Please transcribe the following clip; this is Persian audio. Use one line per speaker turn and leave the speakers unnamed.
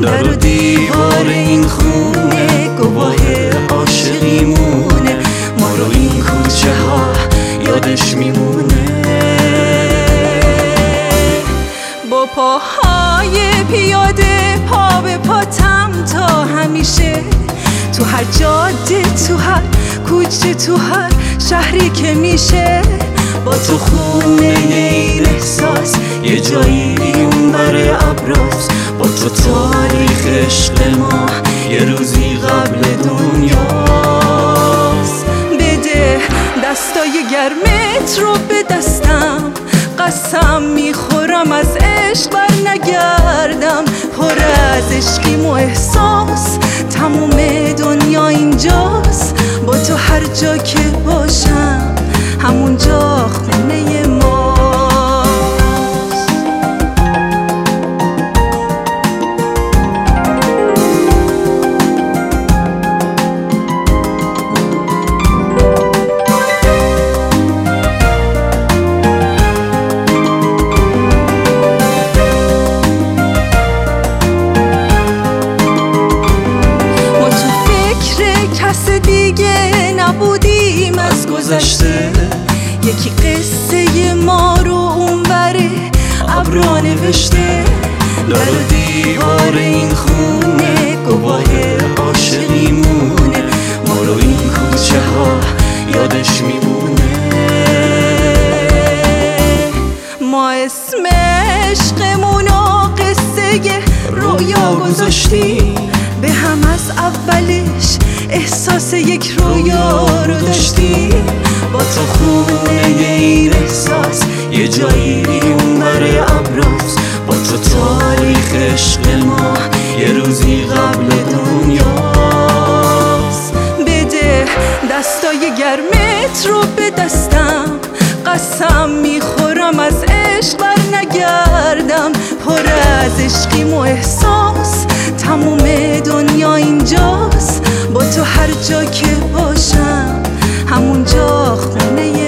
در و دیوار این خونه گواه عاشقیمونه، ما رو این کوچه ها یادش میمونه.
با پاهای پیاده پا به پاتم تا همیشه، تو هر جاده، تو هر کوچه، تو هر شهری که میشه.
با تو خونه این احساس یه جایی اون بر ابراز، با تو تاریخ عشق ما یه روزی قبل دنیاست.
بده دستای گرمت رو به دستم، قسم میخورم از عشق بر نگردم. پر از عشقیم و احساس، تموم دنیا اینجاست. با تو هر جا که باشم همونجا خونه ماست. ما تو فکر کس دیگه نبودیم از گذشته، یکی قصه ما رو اونوره ابرا نوشته.
در و دیوار این خونه گواه عاشقیمونه، ما رو این کوچه ها یادش میمونه.
ما اسم عشقمون و قصه رویا گذاشتیم، به هم از اولش احساس یک رویا رو داشتیم.
با تو خونه این احساس یه جایی اون بر ابراز، با تو تاریخ عشق ما یه روزی قبل دنیاست.
بده دستای گرمت رو به دستم، قسم میخورم از عشق بر نگردم. پر از عشقیم و احساس، تموم دنیا اینجاست. با تو هر جا که باشم همونجا خونه